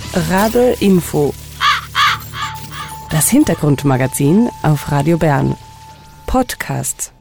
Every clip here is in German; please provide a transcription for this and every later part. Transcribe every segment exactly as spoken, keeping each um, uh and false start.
Radl Info. Das Hintergrundmagazin auf Radio Bern. Podcast.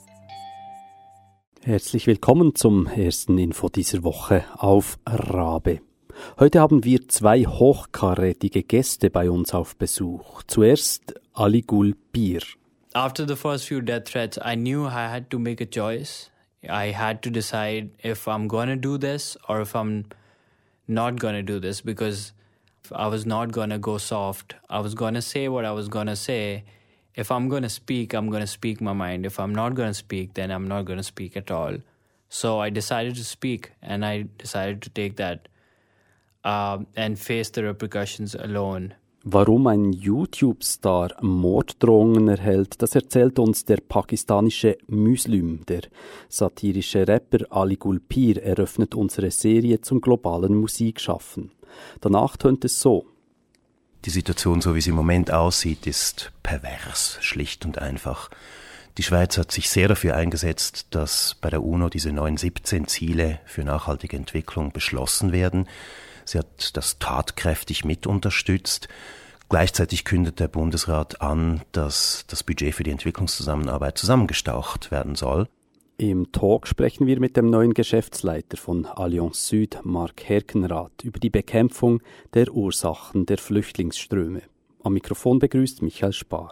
Herzlich willkommen zum ersten Info dieser Woche auf Rabe. Heute haben wir zwei hochkarätige Gäste bei uns auf Besuch. Zuerst Ali Gul Pir. After the first few death threats, I knew I had to make a choice. I had to decide if I'm going to do this or if I'm not going to do this, because I was not going to go soft. I was going to say what I was going to say. If I'm going to speak, I'm going to speak my mind. If I'm not going to speak, then I'm not going to speak at all. So I decided to speak, and I decided to take that uh, and face the repercussions alone. Warum ein YouTube-Star Morddrohungen erhält, das erzählt uns der pakistanische Muslim. Der satirische Rapper Ali Gul Pir eröffnet unsere Serie zum globalen Musikschaffen. Danach tönt es so. Die Situation, so wie sie im Moment aussieht, ist pervers, schlicht und einfach. Die Schweiz hat sich sehr dafür eingesetzt, dass bei der UNO diese neuen siebzehn Ziele für nachhaltige Entwicklung beschlossen werden. Sie hat das tatkräftig mit unterstützt. Gleichzeitig kündet der Bundesrat an, dass das Budget für die Entwicklungszusammenarbeit zusammengestaucht werden soll. Im Talk sprechen wir mit dem neuen Geschäftsleiter von Allianz Süd, Mark Herkenrath, über die Bekämpfung der Ursachen der Flüchtlingsströme. Am Mikrofon begrüßt Michael Spar.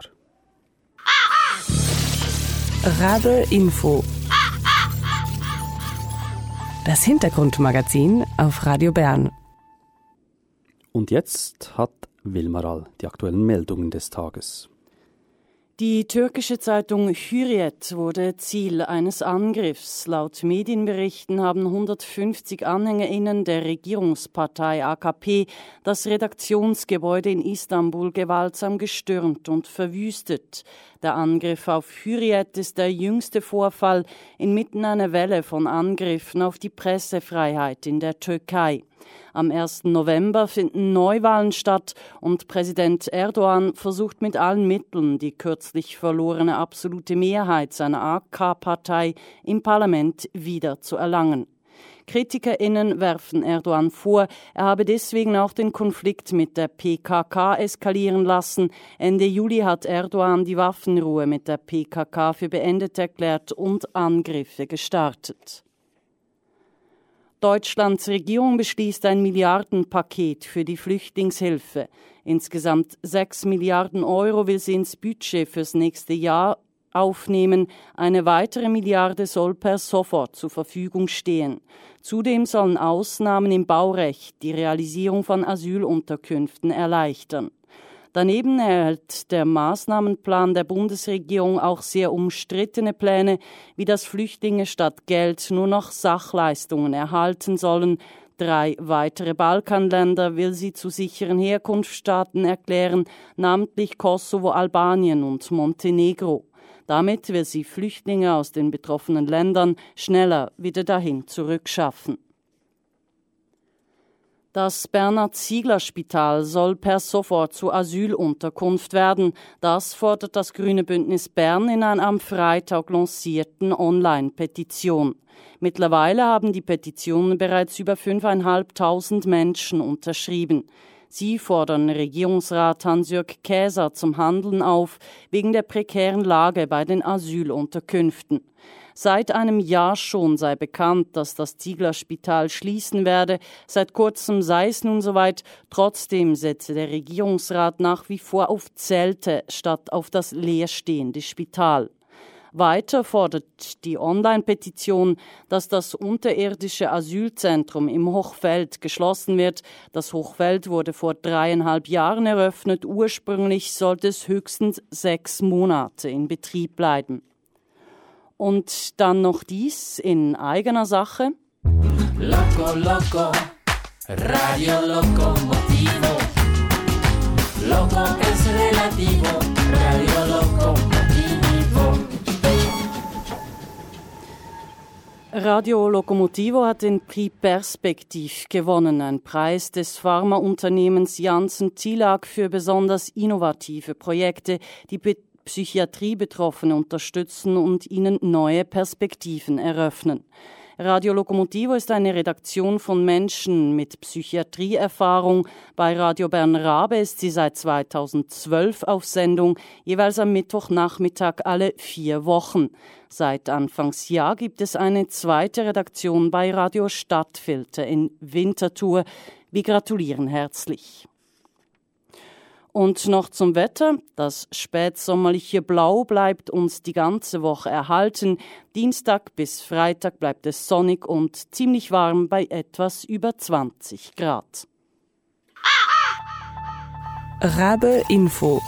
Radl Info. Das Hintergrundmagazin auf Radio Bern. Und jetzt hat Wilmaral die aktuellen Meldungen des Tages. Die türkische Zeitung Hürriyet wurde Ziel eines Angriffs. Laut Medienberichten haben hundertfünfzig AnhängerInnen der Regierungspartei A K P das Redaktionsgebäude in Istanbul gewaltsam gestürmt und verwüstet. Der Angriff auf Hürriyet ist der jüngste Vorfall inmitten einer Welle von Angriffen auf die Pressefreiheit in der Türkei. Am ersten November finden Neuwahlen statt und Präsident Erdogan versucht mit allen Mitteln, die kürzlich verlorene absolute Mehrheit seiner A K-Partei im Parlament wieder zu erlangen. KritikerInnen werfen Erdogan vor, er habe deswegen auch den Konflikt mit der P K K eskalieren lassen. Ende Juli hat Erdogan die Waffenruhe mit der P K K für beendet erklärt und Angriffe gestartet. Deutschlands Regierung beschließt ein Milliardenpaket für die Flüchtlingshilfe. Insgesamt sechs Milliarden Euro will sie ins Budget fürs nächste Jahr aufnehmen. Eine weitere Milliarde soll per sofort zur Verfügung stehen. Zudem sollen Ausnahmen im Baurecht die Realisierung von Asylunterkünften erleichtern. Daneben erhält der Maßnahmenplan der Bundesregierung auch sehr umstrittene Pläne, wie dass Flüchtlinge statt Geld nur noch Sachleistungen erhalten sollen. Drei weitere Balkanländer will sie zu sicheren Herkunftsstaaten erklären, namentlich Kosovo, Albanien und Montenegro. Damit will sie Flüchtlinge aus den betroffenen Ländern schneller wieder dahin zurückschaffen. Das Bernhard-Ziegler-Spital soll per sofort zur Asylunterkunft werden. Das fordert das Grüne Bündnis Bern in einer am Freitag lancierten Online-Petition. Mittlerweile haben die Petitionen bereits über fünftausendfünfhundert Menschen unterschrieben. Sie fordern Regierungsrat Hans-Jörg Käser zum Handeln auf, wegen der prekären Lage bei den Asylunterkünften. Seit einem Jahr schon sei bekannt, dass das Ziegler-Spital schließen werde. Seit kurzem sei es nun soweit. Trotzdem setze der Regierungsrat nach wie vor auf Zelte statt auf das leerstehende Spital. Weiter fordert die Online-Petition, dass das unterirdische Asylzentrum im Hochfeld geschlossen wird. Das Hochfeld wurde vor dreieinhalb Jahren eröffnet. Ursprünglich sollte es höchstens sechs Monate in Betrieb bleiben. Und dann noch dies in eigener Sache. Loco, loco, Radio Locomotivo. Loco es relativo, Radio Locomotivo. Radio Locomotivo hat den Prix Perspektiv gewonnen, ein Preis des Pharmaunternehmens Janssen-Tilak für besonders innovative Projekte, die Psychiatriebetroffene unterstützen und ihnen neue Perspektiven eröffnen. Radio Lokomotivo ist eine Redaktion von Menschen mit Psychiatrieerfahrung. Bei Radio Bern Rabe ist sie seit zweitausendzwölf auf Sendung, jeweils am Mittwochnachmittag alle vier Wochen. Seit Anfangsjahr gibt es eine zweite Redaktion bei Radio Stadtfilter in Winterthur. Wir gratulieren herzlich. Und noch zum Wetter. Das spätsommerliche Blau bleibt uns die ganze Woche erhalten. Dienstag bis Freitag bleibt es sonnig und ziemlich warm bei etwas über zwanzig Grad. Rabe Info.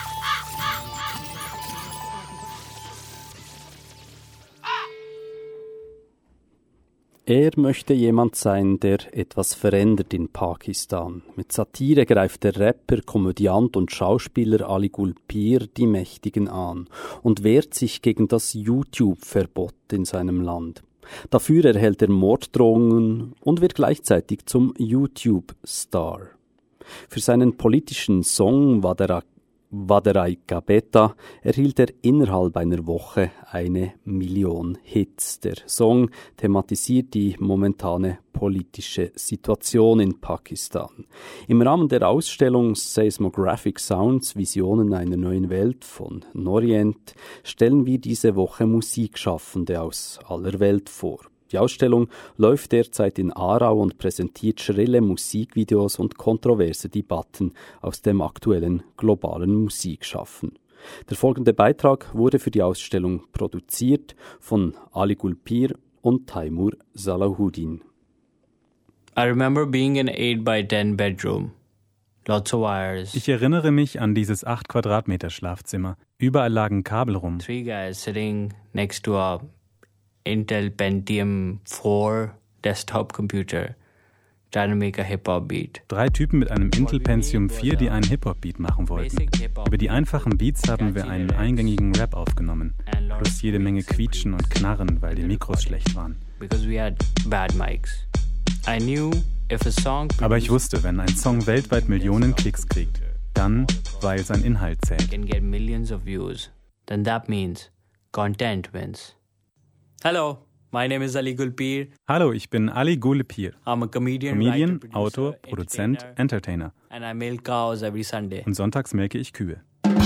Er möchte jemand sein, der etwas verändert in Pakistan. Mit Satire greift der Rapper, Komödiant und Schauspieler Ali Gulpir die Mächtigen an und wehrt sich gegen das YouTube-Verbot in seinem Land. Dafür erhält er Morddrohungen und wird gleichzeitig zum YouTube-Star. Für seinen politischen Song Vadera Vaderai Kabeta erhielt er innerhalb einer Woche eine Million Hits. Der Song thematisiert die momentane politische Situation in Pakistan. Im Rahmen der Ausstellung Seismographic Sounds – Visionen einer neuen Welt von Norient stellen wir diese Woche Musikschaffende aus aller Welt vor. Die Ausstellung läuft derzeit in Aarau und präsentiert schrille Musikvideos und kontroverse Debatten aus dem aktuellen globalen Musikschaffen. Der folgende Beitrag wurde für die Ausstellung produziert von Ali Gulpir und Taimur Salahuddin. I remember being in an eight by ten bedroom. Lots of wires. Ich erinnere mich an dieses acht Quadratmeter Schlafzimmer. Überall lagen Kabel rum. Three guys sitting next to a Intel Pentium four desktop computer trying to make a hip-hop beat. Drei Typen mit einem Intel Pentium vier, die einen Hip-Hop-Beat machen wollten. Über die einfachen Beats haben wir einen eingängigen Rap aufgenommen. Plus jede Menge Quietschen und Knarren, weil die Mikros schlecht waren. Because we had bad mics. I knew if a song Aber ich wusste, wenn ein Song weltweit Millionen Klicks kriegt, dann, weil sein Inhalt zählt. can get millions of views, then that means content wins. Hello, my name is Ali Gulpir. Hallo, ich bin Ali Gulpir. I'm a comedian, Comedian, writer, producer, Autor, Produzent, Entertainer. and I milk cows every Sunday. Und sonntags melke ich Kühe.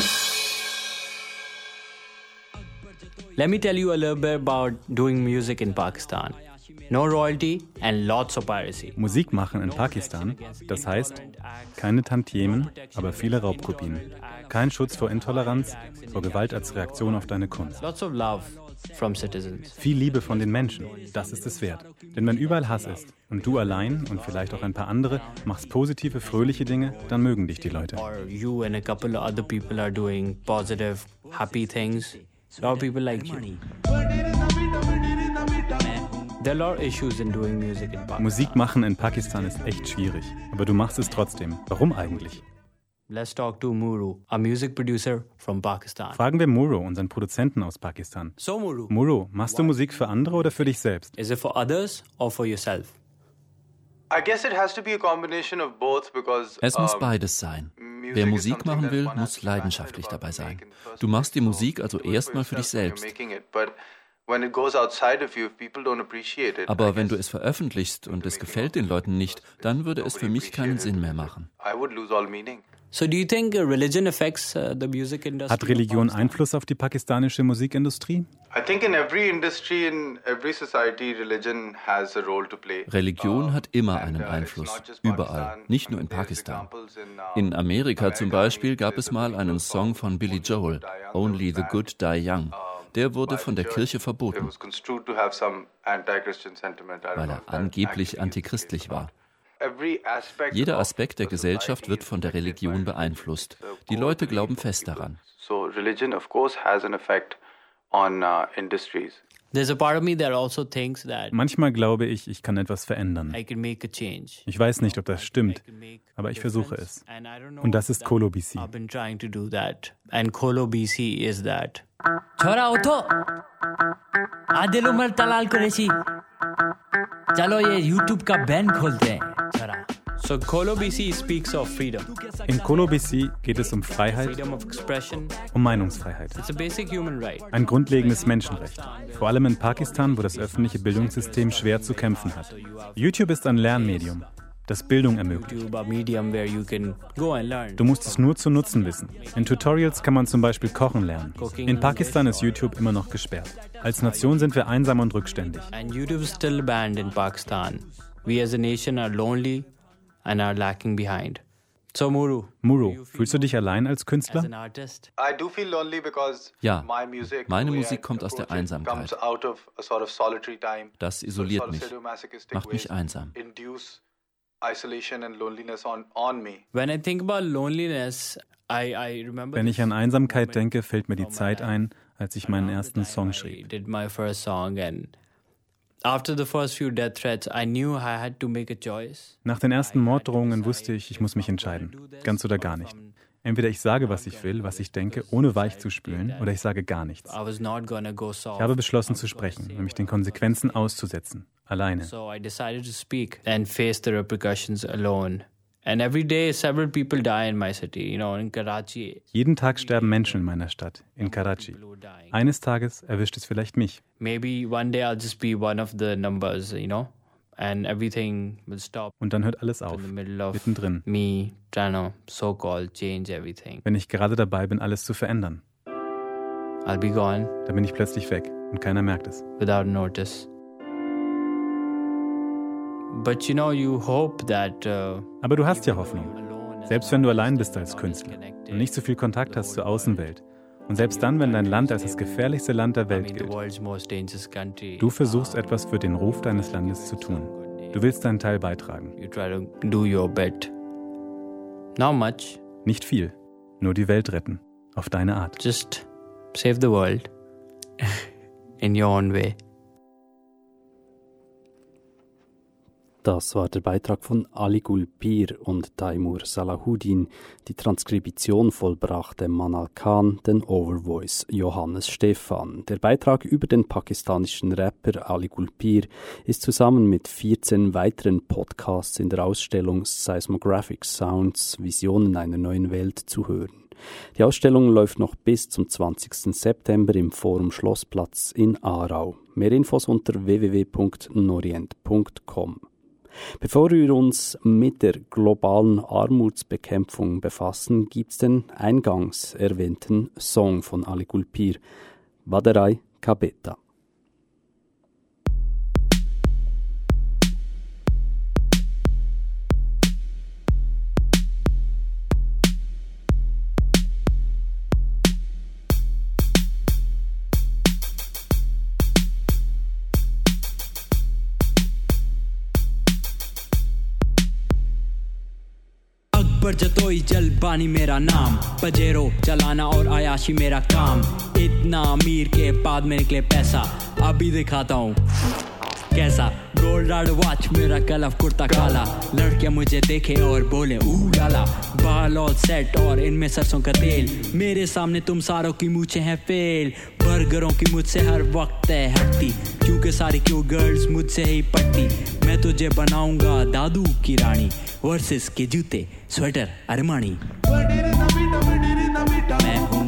Let me tell you a little bit about doing music in Pakistan. No royalty and lots of piracy. Musik machen in Pakistan, das heißt, keine Tantiemen, aber viele Raubkopien. Kein Schutz vor Intoleranz, vor Gewalt als Reaktion auf deine Kunst. Lots of love from citizens. Viel Liebe von den Menschen, das ist es wert. Denn wenn überall Hass ist und du allein und vielleicht auch ein paar andere machst positive, fröhliche Dinge, dann mögen dich die Leute. Or you and a couple of other people are doing positive, happy things. A lot of people like you. There are a lot of issues in doing music in Pakistan. Musik machen in Pakistan ist echt schwierig, aber du machst es trotzdem. Warum eigentlich? Let's talk to Muru, a music producer from Pakistan. Fragen wir Muru, unseren Produzenten aus Pakistan. So Muru, Muru, machst du Musik für andere oder für dich selbst? is it for others or for yourself? Es muss beides sein. Wer Musik machen will, muss leidenschaftlich dabei sein. Du machst die Musik also erstmal für dich selbst. Aber wenn du es veröffentlichst und es gefällt den Leuten nicht, dann würde es für mich keinen Sinn mehr machen. So do you think religion affects uh, the music industry? Hat Religion Einfluss auf die pakistanische Musikindustrie? Religion hat immer einen Einfluss, überall, nicht nur in Pakistan. In Amerika zum Beispiel gab es mal einen Song von Billy Joel, Only the Good Die Young. Der wurde von der Kirche verboten, weil er angeblich antichristlich war. Jeder Aspekt der Gesellschaft wird von der Religion beeinflusst. Die Leute glauben fest daran. There's a part of me that also thinks that Manchmal glaube ich, ich kann etwas verändern. I can make a change. Ich weiß nicht, ob das stimmt, aber ich versuche es. And I don't know Und das ist Kolo B C. I've been trying to do that. And Kolo B C is that. छोरा उठो आधे उम्र तलाल करेसी चलो ये YouTube का बैन खोलते हैं छोरा So Kolo B C speaks of freedom. In Kolo B C geht es um Freiheit, Freedom of expression. um Meinungsfreiheit. It's a basic human right. Ein grundlegendes Menschenrecht. Vor allem in Pakistan, wo das öffentliche Bildungssystem schwer zu kämpfen hat. YouTube ist ein Lernmedium, das Bildung ermöglicht. YouTube, a medium where you can go and learn. Du musst es nur zu nutzen wissen. In Tutorials kann man zum Beispiel kochen lernen. In Pakistan ist YouTube immer noch gesperrt. Als Nation sind wir einsam und rückständig. And YouTube is still banned in Pakistan. We as a nation are lonely and are lacking behind. So Muru. Muru, fühlst du dich allein als As Künstler? an artist, Ja, meine Musik kommt aus der Einsamkeit. Das isoliert mich, macht mich einsam. when I think about loneliness, I, I remember Wenn ich an Einsamkeit denke, fällt mir die Zeit ein, als ich meinen ersten Song I schrieb. did my first song, and after the first few death threats, I knew I had to make a choice. Nach den ersten Morddrohungen wusste ich, ich muss mich entscheiden. Ganz oder gar nicht. Entweder ich sage, was ich will, was ich denke, ohne weich zu spülen, oder ich sage gar nichts. I was not gonna go soft. Ich habe beschlossen zu sprechen und mich den Konsequenzen auszusetzen. Alleine. So I decided to speak and face the repercussions alone. And every day, several people die in my city. You know, in Karachi. Jeden Tag sterben Menschen in meiner Stadt, in Karachi. Eines Tages erwischt es vielleicht mich. Maybe one day I'll just be one of the numbers, you know, and everything will stop Und dann hört alles auf, in the middle of mittendrin, me trying to so-called change everything. wenn ich gerade dabei bin, alles zu verändern. I'll be gone Dann bin ich plötzlich weg und keiner merkt es. without notice. But you know, you hope that uh, Aber du hast ja Hoffnung. Selbst wenn du allein bist als Künstler und nicht so viel Kontakt hast zur Außenwelt. Und selbst dann, wenn dein Land als das gefährlichste Land der I Welt mean, the gilt. world's most dangerous country. Du versuchst etwas für den Ruf deines Landes zu tun. Du willst deinen Teil beitragen. You try to do your bit. Not much. Nicht viel, nur die Welt retten. Auf deine Art. Just save the world in your own way. Das war der Beitrag von Ali Gul Pir und Taimur Salahuddin. Die Transkription vollbrachte Manal Khan, den Overvoice Johannes Stephan. Der Beitrag über den pakistanischen Rapper Ali Gul Pir ist zusammen mit vierzehn weiteren Podcasts in der Ausstellung Seismographic Sounds – Visionen einer neuen Welt zu hören. Die Ausstellung läuft noch bis zum zwanzigsten September im Forum Schlossplatz in Aarau. Mehr Infos unter w w w punkt norient punkt com. Bevor wir uns mit der globalen Armutsbekämpfung befassen, gibt's den eingangs erwähnten Song von Ali Gul Pir, Vaderai Kabeta. पर जतोई जलबानी मेरा नाम पजेरो चलाना और आयाशी मेरा काम इतना अमीर के बाद में निकले पैसा अभी दिखाता हूँ कैसा गोल्ड राड वॉच मेरा कलफ कुर्ता काला लड़कियां मुझे देखे और बोले ऊ लाला बाल ऑल सेट और इनमें सरसों का तेल मेरे सामने तुम सारों की मूछें हैं फेल बर्गरों की मुझसे हर वक्त है हटती क्योंकि सारी क्यों गर्ल्स मुझसे ही पटती मैं तुझे बनाऊंगा दादू की रानी वर्सेस के जूते स्वेटर अरमानी मैं हूँ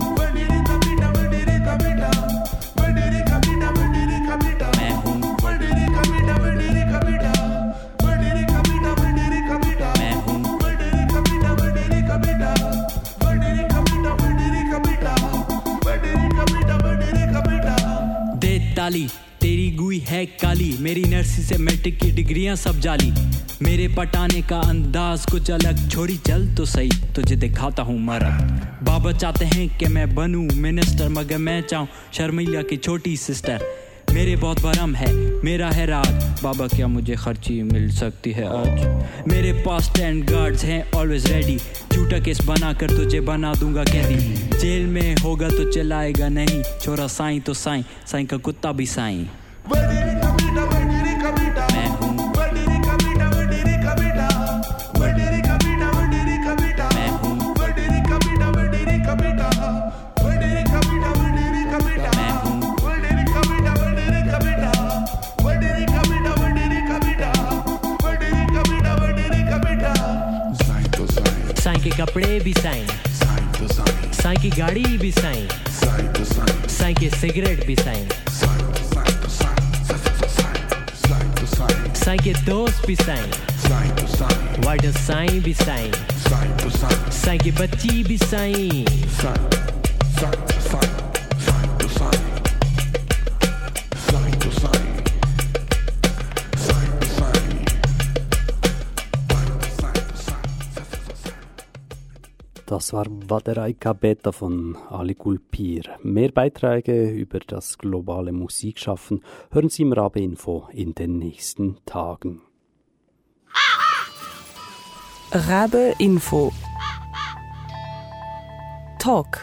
ताली तेरी गुई है काली मेरी नर्सी से मैट्रिक की डिग्रियां सब जाली मेरे पटाने का अंदाज कुछ अलग छोरी चल तो सही तुझे दिखाता हूँ मरद बाबा चाहते हैं कि मैं बनूं मिनिस्टर मगर मैं चाहूँ शर्मिला की छोटी सिस्टर मेरे बहुत बरम है मेरा है राज बाबा क्या मुझे खर्ची मिल सकती है आज मेरे पास टेन गार्ड्स हैं ऑलवेज रेडी झूठा केस बना कर तुझे बना दूंगा कैदी जेल में होगा तो चलाएगा नहीं छोरा साईं तो साईं साईं का कुत्ता भी साईं मैं हूँ Kabita साई के कपड़े भी साई, साई की गाड़ी भी साई, साई के सिगरेट भी साई, साई के दोस्त भी साई, वाइट साई भी साई, साई की बच्ची भी Sai. Das war Vaderaika Beta von Ali Gulpir. Mehr Beiträge über das globale Musikschaffen hören Sie im Rabe Info in den nächsten Tagen. Rabe Info Talk.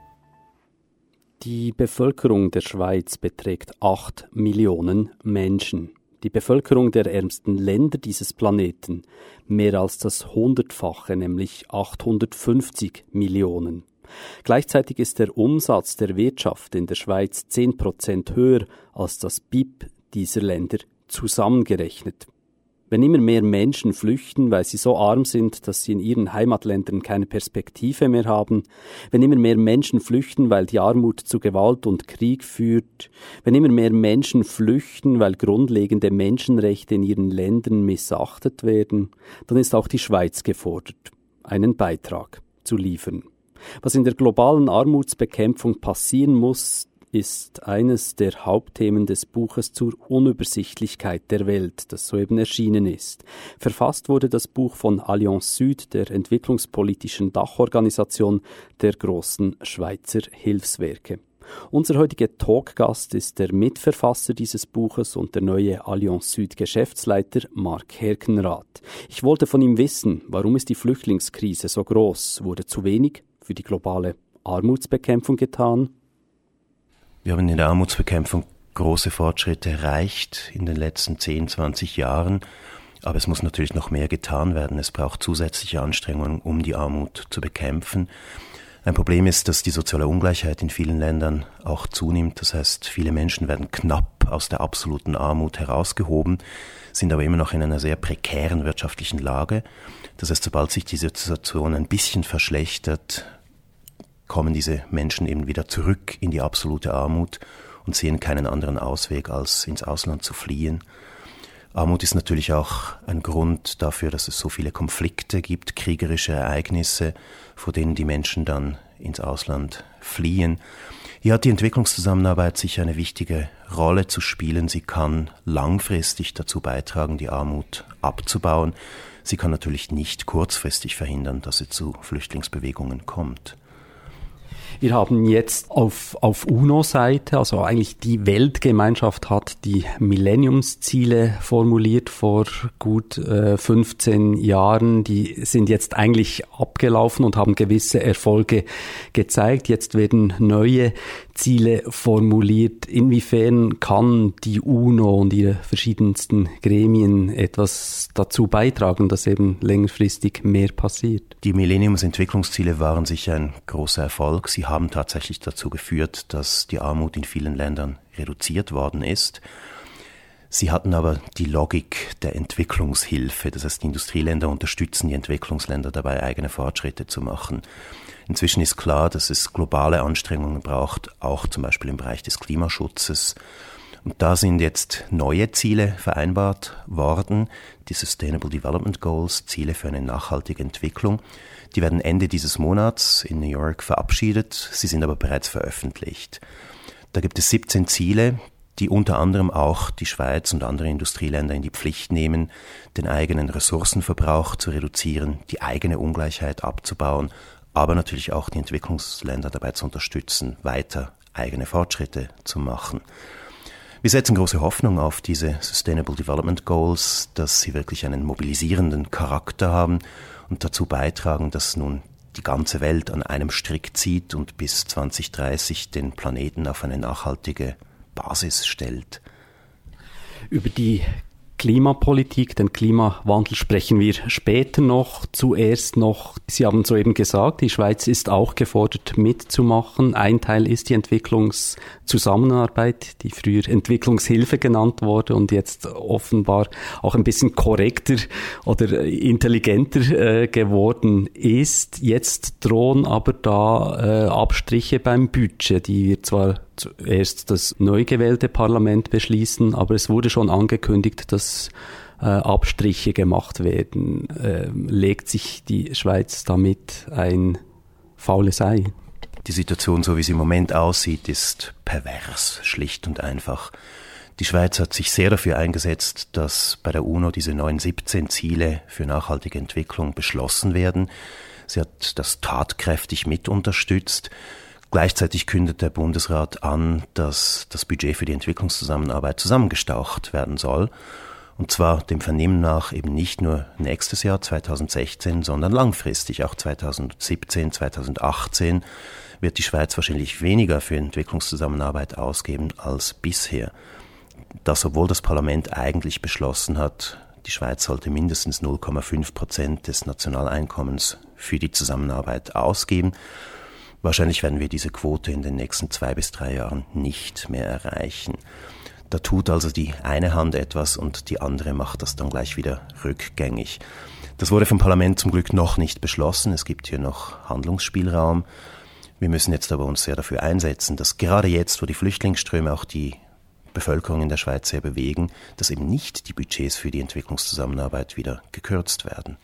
Die Bevölkerung der Schweiz beträgt acht Millionen Menschen. Die Bevölkerung der ärmsten Länder dieses Planeten mehr als das Hundertfache, nämlich achthundertfünfzig Millionen. Gleichzeitig ist der Umsatz der Wirtschaft in der Schweiz zehn Prozent höher als das B I P dieser Länder zusammengerechnet. Wenn immer mehr Menschen flüchten, weil sie so arm sind, dass sie in ihren Heimatländern keine Perspektive mehr haben, wenn immer mehr Menschen flüchten, weil die Armut zu Gewalt und Krieg führt, wenn immer mehr Menschen flüchten, weil grundlegende Menschenrechte in ihren Ländern missachtet werden, dann ist auch die Schweiz gefordert, einen Beitrag zu liefern. Was in der globalen Armutsbekämpfung passieren muss, ist eines der Hauptthemen des Buches zur Unübersichtlichkeit der Welt, das soeben erschienen ist. Verfasst wurde das Buch von Allianz Süd, der entwicklungspolitischen Dachorganisation der großen Schweizer Hilfswerke. Unser heutiger Talkgast ist der Mitverfasser dieses Buches und der neue Allianz Süd Geschäftsleiter Mark Herkenrath. Ich wollte von ihm wissen, warum ist die Flüchtlingskrise so groß? Wurde zu wenig für die globale Armutsbekämpfung getan? Wir haben in der Armutsbekämpfung große Fortschritte erreicht in den letzten zehn, zwanzig Jahren, aber es muss natürlich noch mehr getan werden. Es braucht zusätzliche Anstrengungen, um die Armut zu bekämpfen. Ein Problem ist, dass die soziale Ungleichheit in vielen Ländern auch zunimmt. Das heißt, viele Menschen werden knapp aus der absoluten Armut herausgehoben, sind aber immer noch in einer sehr prekären wirtschaftlichen Lage. Das heißt, sobald sich die Situation ein bisschen verschlechtert, kommen diese Menschen eben wieder zurück in die absolute Armut und sehen keinen anderen Ausweg, als ins Ausland zu fliehen. Armut ist natürlich auch ein Grund dafür, dass es so viele Konflikte gibt, kriegerische Ereignisse, vor denen die Menschen dann ins Ausland fliehen. Hier hat die Entwicklungszusammenarbeit sicher eine wichtige Rolle zu spielen. Sie kann langfristig dazu beitragen, die Armut abzubauen. Sie kann natürlich nicht kurzfristig verhindern, dass es zu Flüchtlingsbewegungen kommt. Wir haben jetzt auf, auf UNO-Seite, also eigentlich die Weltgemeinschaft hat die Millenniumsziele formuliert vor gut äh, fünfzehn Jahren. Die sind jetzt eigentlich abgelaufen und haben gewisse Erfolge gezeigt. Jetzt werden neue Ziele formuliert. Inwiefern kann die UNO und ihre verschiedensten Gremien etwas dazu beitragen, dass eben längerfristig mehr passiert? Die Millenniumsentwicklungsziele waren sicher ein großer Erfolg. Sie haben tatsächlich dazu geführt, dass die Armut in vielen Ländern reduziert worden ist. Sie hatten aber die Logik der Entwicklungshilfe. Das heißt, die Industrieländer unterstützen die Entwicklungsländer dabei, eigene Fortschritte zu machen. Inzwischen ist klar, dass es globale Anstrengungen braucht, auch zum Beispiel im Bereich des Klimaschutzes. Und da sind jetzt neue Ziele vereinbart worden, die Sustainable Development Goals, Ziele für eine nachhaltige Entwicklung. Die werden Ende dieses Monats in New York verabschiedet, sie sind aber bereits veröffentlicht. Da gibt es siebzehn Ziele, die unter anderem auch die Schweiz und andere Industrieländer in die Pflicht nehmen, den eigenen Ressourcenverbrauch zu reduzieren, die eigene Ungleichheit abzubauen, aber natürlich auch die Entwicklungsländer dabei zu unterstützen, weiter eigene Fortschritte zu machen. Wir setzen große Hoffnung auf diese Sustainable Development Goals, dass sie wirklich einen mobilisierenden Charakter haben und dazu beitragen, dass nun die ganze Welt an einem Strick zieht und bis zwanzig dreißig den Planeten auf eine nachhaltige Basis stellt. Über die Klimapolitik, den Klimawandel sprechen wir später noch. Zuerst noch, Sie haben soeben gesagt, die Schweiz ist auch gefordert mitzumachen. Ein Teil ist die Entwicklungszusammenarbeit, die früher Entwicklungshilfe genannt wurde und jetzt offenbar auch ein bisschen korrekter oder intelligenter äh, geworden ist. Jetzt drohen aber da äh, Abstriche beim Budget, die wir zwar zuerst das neu gewählte Parlament beschließen, aber es wurde schon angekündigt, dass äh, Abstriche gemacht werden. Äh, legt sich die Schweiz damit ein faules Ei? Die Situation, so wie sie im Moment aussieht, ist pervers, schlicht und einfach. Die Schweiz hat sich sehr dafür eingesetzt, dass bei der UNO diese neuen siebzehn Ziele für nachhaltige Entwicklung beschlossen werden. Sie hat das tatkräftig mit unterstützt. Gleichzeitig kündet der Bundesrat an, dass das Budget für die Entwicklungszusammenarbeit zusammengestaucht werden soll. Und zwar dem Vernehmen nach eben nicht nur nächstes Jahr zweitausendsechzehn, sondern langfristig, auch zweitausendsiebzehn, zweitausendachtzehn wird die Schweiz wahrscheinlich weniger für Entwicklungszusammenarbeit ausgeben als bisher. Das, obwohl das Parlament eigentlich beschlossen hat, die Schweiz sollte mindestens null Komma fünf Prozent des Nationaleinkommens für die Zusammenarbeit ausgeben. Wahrscheinlich werden wir diese Quote in den nächsten zwei bis drei Jahren nicht mehr erreichen. Da tut also die eine Hand etwas und die andere macht das dann gleich wieder rückgängig. Das wurde vom Parlament zum Glück noch nicht beschlossen. Es gibt hier noch Handlungsspielraum. Wir müssen jetzt aber uns sehr dafür einsetzen, dass gerade jetzt, wo die Flüchtlingsströme auch die Bevölkerung in der Schweiz sehr bewegen, dass eben nicht die Budgets für die Entwicklungszusammenarbeit wieder gekürzt werden.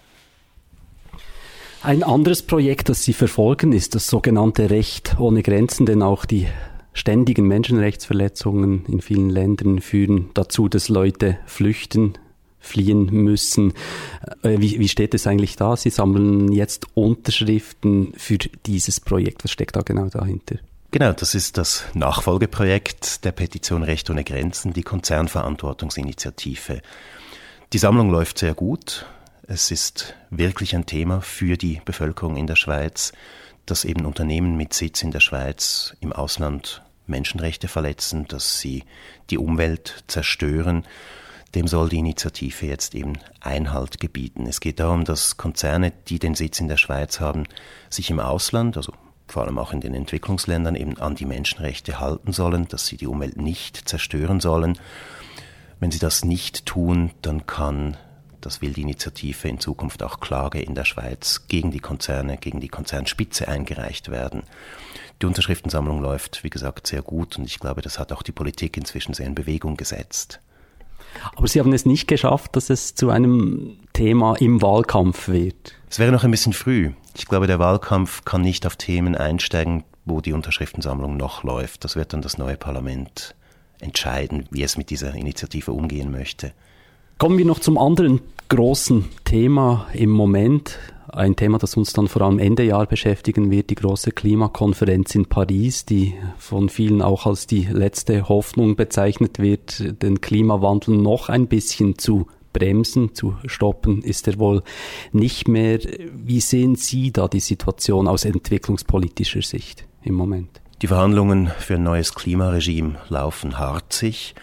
Ein anderes Projekt, das Sie verfolgen, ist das sogenannte Recht ohne Grenzen, denn auch die ständigen Menschenrechtsverletzungen in vielen Ländern führen dazu, dass Leute flüchten, fliehen müssen. Wie, wie steht es eigentlich da? Sie sammeln jetzt Unterschriften für dieses Projekt. Was steckt da genau dahinter? Genau, das ist das Nachfolgeprojekt der Petition Recht ohne Grenzen, die Konzernverantwortungsinitiative. Die Sammlung läuft sehr gut. Es ist wirklich ein Thema für die Bevölkerung in der Schweiz, dass eben Unternehmen mit Sitz in der Schweiz im Ausland Menschenrechte verletzen, dass sie die Umwelt zerstören. Dem soll die Initiative jetzt eben Einhalt gebieten. Es geht darum, dass Konzerne, die den Sitz in der Schweiz haben, sich im Ausland, also vor allem auch in den Entwicklungsländern, eben an die Menschenrechte halten sollen, dass sie die Umwelt nicht zerstören sollen. Wenn sie das nicht tun, dann kann, das will die Initiative, in Zukunft auch Klage in der Schweiz gegen die Konzerne, gegen die Konzernspitze eingereicht werden. Die Unterschriftensammlung läuft, wie gesagt, sehr gut und ich glaube, das hat auch die Politik inzwischen sehr in Bewegung gesetzt. Aber Sie haben es nicht geschafft, dass es zu einem Thema im Wahlkampf wird. Es wäre noch ein bisschen früh. Ich glaube, der Wahlkampf kann nicht auf Themen einsteigen, wo die Unterschriftensammlung noch läuft. Das wird dann das neue Parlament entscheiden, wie es mit dieser Initiative umgehen möchte. Kommen wir noch zum anderen großen Thema im Moment. Ein Thema, das uns dann vor allem Ende Jahr beschäftigen wird, die große Klimakonferenz in Paris, die von vielen auch als die letzte Hoffnung bezeichnet wird, den Klimawandel noch ein bisschen zu bremsen, zu stoppen, ist er wohl nicht mehr. Wie sehen Sie da die Situation aus entwicklungspolitischer Sicht im Moment? Die Verhandlungen für ein neues Klimaregime laufen harzig.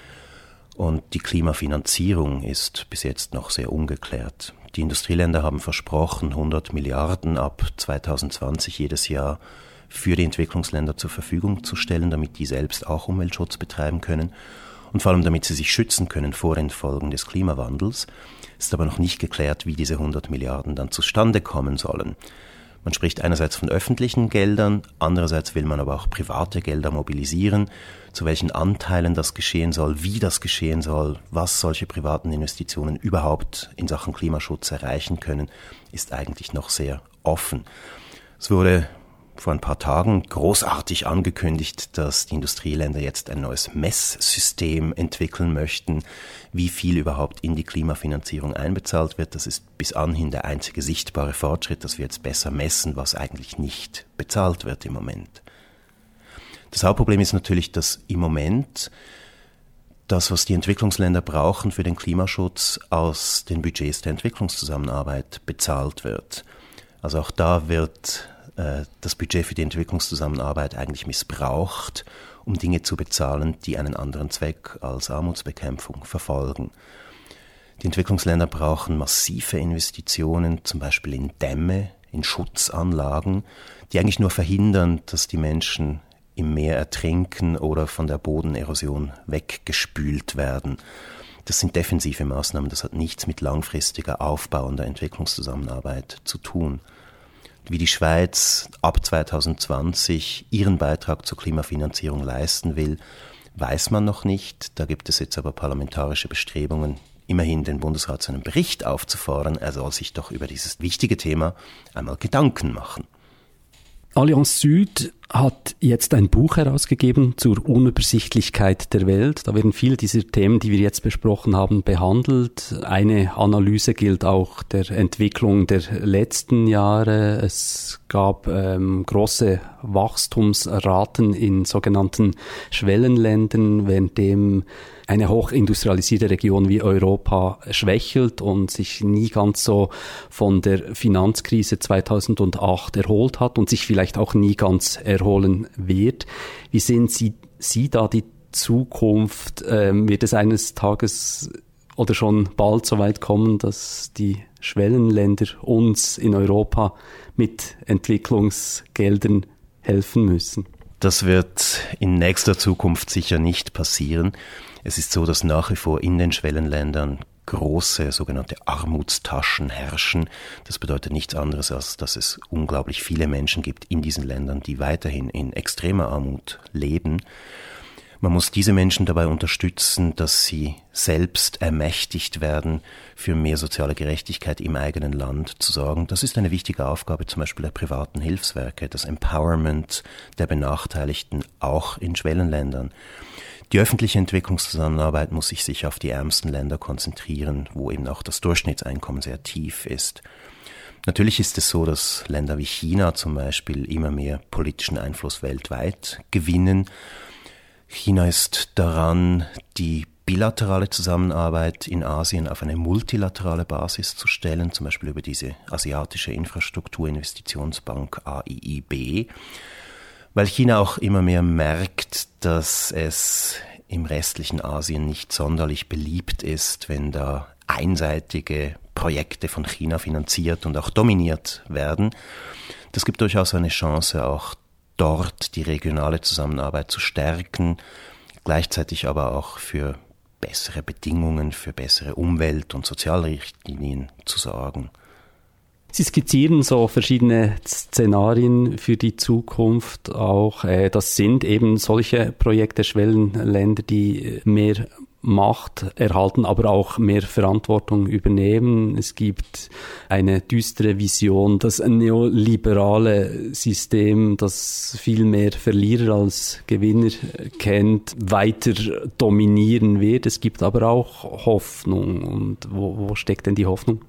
Und die Klimafinanzierung ist bis jetzt noch sehr ungeklärt. Die Industrieländer haben versprochen, hundert Milliarden ab zweitausendzwanzig jedes Jahr für die Entwicklungsländer zur Verfügung zu stellen, damit die selbst auch Umweltschutz betreiben können und vor allem damit sie sich schützen können vor den Folgen des Klimawandels. Es ist aber noch nicht geklärt, wie diese hundert Milliarden dann zustande kommen sollen. Man spricht einerseits von öffentlichen Geldern, andererseits will man aber auch private Gelder mobilisieren. Zu welchen Anteilen das geschehen soll, wie das geschehen soll, was solche privaten Investitionen überhaupt in Sachen Klimaschutz erreichen können, ist eigentlich noch sehr offen. Es wurde vor ein paar Tagen großartig angekündigt, dass die Industrieländer jetzt ein neues Messsystem entwickeln möchten, wie viel überhaupt in die Klimafinanzierung einbezahlt wird. Das ist bis anhin der einzige sichtbare Fortschritt, dass wir jetzt besser messen, was eigentlich nicht bezahlt wird im Moment. Das Hauptproblem ist natürlich, dass im Moment das, was die Entwicklungsländer brauchen für den Klimaschutz, aus den Budgets der Entwicklungszusammenarbeit bezahlt wird. Also auch da wird äh, das Budget für die Entwicklungszusammenarbeit eigentlich missbraucht, um Dinge zu bezahlen, die einen anderen Zweck als Armutsbekämpfung verfolgen. Die Entwicklungsländer brauchen massive Investitionen, zum Beispiel in Dämme, in Schutzanlagen, die eigentlich nur verhindern, dass die Menschen im Meer ertrinken oder von der Bodenerosion weggespült werden. Das sind defensive Maßnahmen, das hat nichts mit langfristiger aufbauender Entwicklungszusammenarbeit zu tun. Wie die Schweiz ab zwanzig zwanzig ihren Beitrag zur Klimafinanzierung leisten will, weiß man noch nicht. Da gibt es jetzt aber parlamentarische Bestrebungen, immerhin den Bundesrat zu einem Bericht aufzufordern. Er soll sich doch über dieses wichtige Thema einmal Gedanken machen. Allianz Süd hat jetzt ein Buch herausgegeben zur Unübersichtlichkeit der Welt. Da werden viele dieser Themen, die wir jetzt besprochen haben, behandelt. Eine Analyse gilt auch der Entwicklung der letzten Jahre. Es gab ähm, große Wachstumsraten in sogenannten Schwellenländern, währenddem eine hochindustrialisierte Region wie Europa schwächelt und sich nie ganz so von der Finanzkrise zweitausendacht erholt hat und sich vielleicht auch nie ganz erholen wird. Wie sehen Sie, Sie da die Zukunft? Ähm, wird es eines Tages oder schon bald so weit kommen, dass die Schwellenländer uns in Europa mit Entwicklungsgeldern helfen müssen? Das wird in nächster Zukunft sicher nicht passieren. Es ist so, dass nach wie vor in den Schwellenländern große sogenannte Armutstaschen herrschen. Das bedeutet nichts anderes, als dass es unglaublich viele Menschen gibt in diesen Ländern, die weiterhin in extremer Armut leben. Man muss diese Menschen dabei unterstützen, dass sie selbst ermächtigt werden, für mehr soziale Gerechtigkeit im eigenen Land zu sorgen. Das ist eine wichtige Aufgabe zum Beispiel der privaten Hilfswerke, das Empowerment der Benachteiligten auch in Schwellenländern. Die öffentliche Entwicklungszusammenarbeit muss sich sicher auf die ärmsten Länder konzentrieren, wo eben auch das Durchschnittseinkommen sehr tief ist. Natürlich ist es so, dass Länder wie China zum Beispiel immer mehr politischen Einfluss weltweit gewinnen. China ist daran, die bilaterale Zusammenarbeit in Asien auf eine multilaterale Basis zu stellen, zum Beispiel über diese asiatische Infrastrukturinvestitionsbank A I I B, weil China auch immer mehr merkt, dass es im restlichen Asien nicht sonderlich beliebt ist, wenn da einseitige Projekte von China finanziert und auch dominiert werden. Das gibt durchaus eine Chance, auch dort die regionale Zusammenarbeit zu stärken, gleichzeitig aber auch für bessere Bedingungen, für bessere Umwelt- und Sozialrichtlinien zu sorgen. Sie skizzieren so verschiedene Szenarien für die Zukunft auch. Das sind eben solche Projekte, Schwellenländer, die mehr Macht erhalten, aber auch mehr Verantwortung übernehmen. Es gibt eine düstere Vision, das neoliberale System, das viel mehr Verlierer als Gewinner kennt, weiter dominieren wird. Es gibt aber auch Hoffnung. Und wo, wo steckt denn die Hoffnung?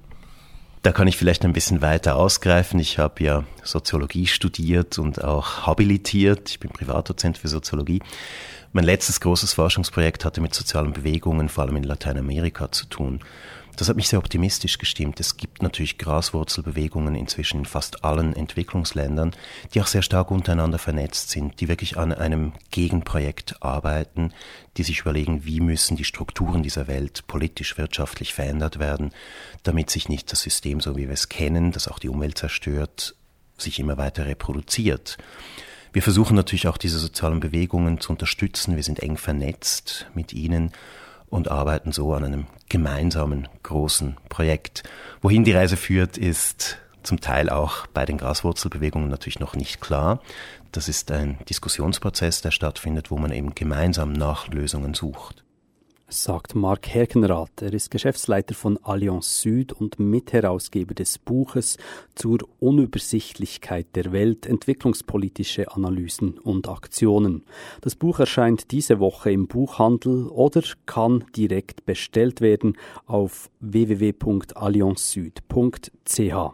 Da kann ich vielleicht ein bisschen weiter ausgreifen. Ich habe ja Soziologie studiert und auch habilitiert. Ich bin Privatdozent für Soziologie. Mein letztes großes Forschungsprojekt hatte mit sozialen Bewegungen, vor allem in Lateinamerika, zu tun. Das hat mich sehr optimistisch gestimmt. Es gibt natürlich Graswurzelbewegungen inzwischen in fast allen Entwicklungsländern, die auch sehr stark untereinander vernetzt sind, die wirklich an einem Gegenprojekt arbeiten, die sich überlegen, wie müssen die Strukturen dieser Welt politisch, wirtschaftlich verändert werden, damit sich nicht das System, so wie wir es kennen, das auch die Umwelt zerstört, sich immer weiter reproduziert. Wir versuchen natürlich auch diese sozialen Bewegungen zu unterstützen. Wir sind eng vernetzt mit ihnen und arbeiten so an einem gemeinsamen großen Projekt. Wohin die Reise führt, ist zum Teil auch bei den Graswurzelbewegungen natürlich noch nicht klar. Das ist ein Diskussionsprozess, der stattfindet, wo man eben gemeinsam nach Lösungen sucht. Sagt Marc Herkenrath. Er ist Geschäftsleiter von Allianz Süd und Mitherausgeber des Buches zur Unübersichtlichkeit der Welt, entwicklungspolitische Analysen und Aktionen. Das Buch erscheint diese Woche im Buchhandel oder kann direkt bestellt werden auf w w w punkt allianz süd punkt c h.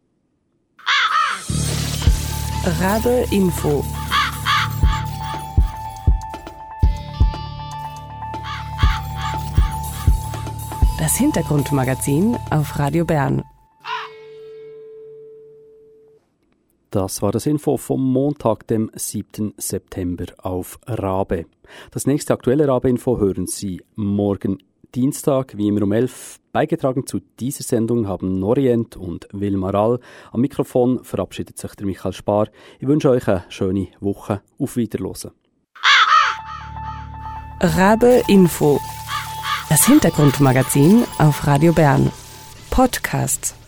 Rabe Info. Das Hintergrundmagazin auf Radio Bern. Das war das Info vom Montag, dem siebten September auf Rabe. Das nächste aktuelle Rabe-Info hören Sie morgen Dienstag, wie immer um elf. Beigetragen zu dieser Sendung haben Norient und Wilma Rall. Am Mikrofon verabschiedet sich der Michael Spar. Ich wünsche euch eine schöne Woche. Auf Wiederhören. Rabe Info. Das Hintergrundmagazin auf Radio Bern. Podcasts.